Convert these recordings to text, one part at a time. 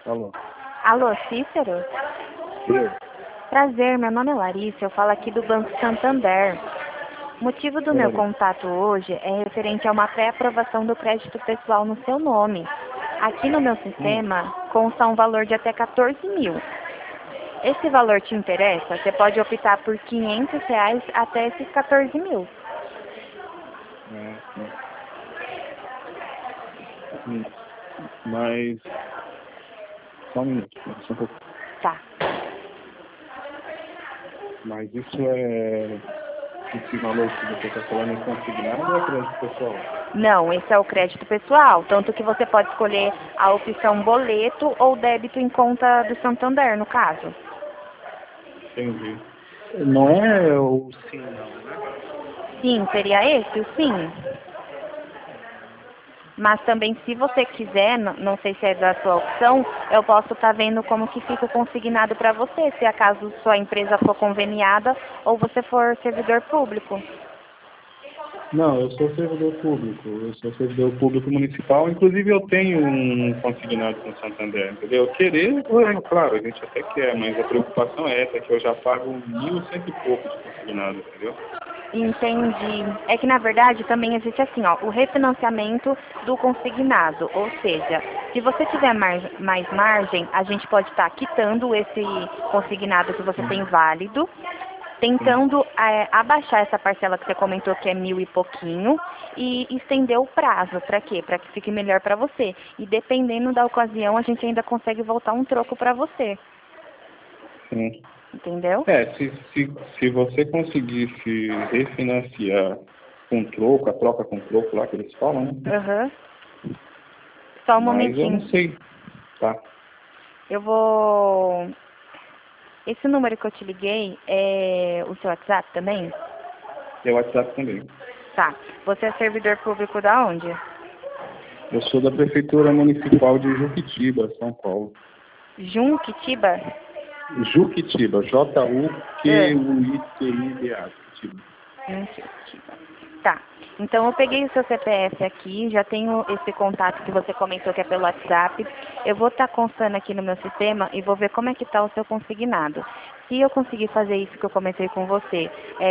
Alô? Alô, Cícero? Eu? Prazer, meu nome é Larissa, eu falo aqui do Banco Santander. O motivo do meu Olha, contato hoje é referente a uma pré-aprovação do crédito pessoal no seu nome. Aqui no meu sistema consta um valor de até 14 mil. Esse valor te interessa? Você pode optar por R$ 500 até esses 14 mil. sim. Sim. Mas, só um minuto, só um pouco. Tá. Mas isso é, esse valor que você está falando é consignado ou é crédito pessoal? Não, esse é o crédito pessoal, tanto que você pode escolher a opção boleto ou débito em conta do Santander, no caso. Entendi. Não é o sim, não, né? Sim, seria esse o sim. Mas também, se você quiser, não sei se é da sua opção, eu posso estar vendo como que fica o consignado para você, se acaso sua empresa for conveniada ou você for servidor público. Não, eu sou servidor público, eu sou servidor público municipal, inclusive eu tenho um consignado com o Santander, entendeu? Querer, claro, a gente até quer, mas a preocupação é essa, que eu já pago 1.100 e pouco de consignado, entendeu? Entendi. É que na verdade também existe assim, ó, o refinanciamento do consignado, ou seja, se você tiver mais margem, a gente pode estar quitando esse consignado que você tem válido, Sim. tentando abaixar essa parcela que você comentou que é 1.000 e pouquinho e estender o prazo. Para quê? Para que fique melhor para você. E dependendo da ocasião, a gente ainda consegue voltar um troco para você. Sim. Entendeu? Se você conseguisse refinanciar com troco, a troca com troco lá que eles falam, né? Aham. Só um Mas eu não momentinho. sei, tá? Eu vou. Esse número que eu te liguei é o seu WhatsApp também? É o WhatsApp também. Tá. Você é servidor público da onde? Eu sou da Prefeitura Municipal de Juquitiba, São Paulo. Junquitiba? Juquitiba, É. Juquitiba, Juquitiba. Junquitiba. Tá. Então eu peguei o seu CPF aqui, já tenho esse contato que você comentou que é pelo WhatsApp. Eu vou estar constando aqui no meu sistema e vou ver como é que está o seu consignado. Se eu conseguir fazer isso que eu comentei com você,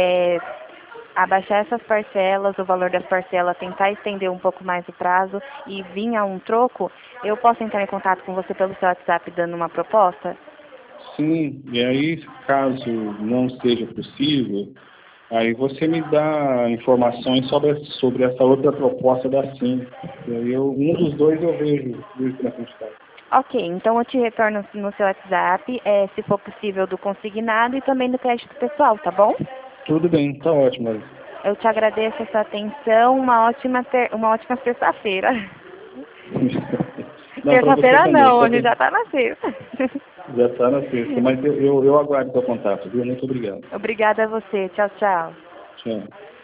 abaixar essas parcelas, o valor das parcelas, tentar estender um pouco mais o prazo e vir a um troco, eu posso entrar em contato com você pelo seu WhatsApp dando uma proposta? Sim, e aí, caso não seja possível, aí você me dá informações sobre essa outra proposta da SIM. E aí um dos dois eu vejo na frente. Ok, então eu te retorno no seu WhatsApp, se for possível, do consignado e também do crédito pessoal, tá bom? Tudo bem, tá ótimo, Larissa. Eu te agradeço a sua atenção, uma ótima terça-feira. Não, para você Terça-feira também. não, hoje já tá na sexta. Já está na sexta, mas eu aguardo o seu contato, viu? Muito obrigado. Obrigada a você, tchau, tchau. Tchau.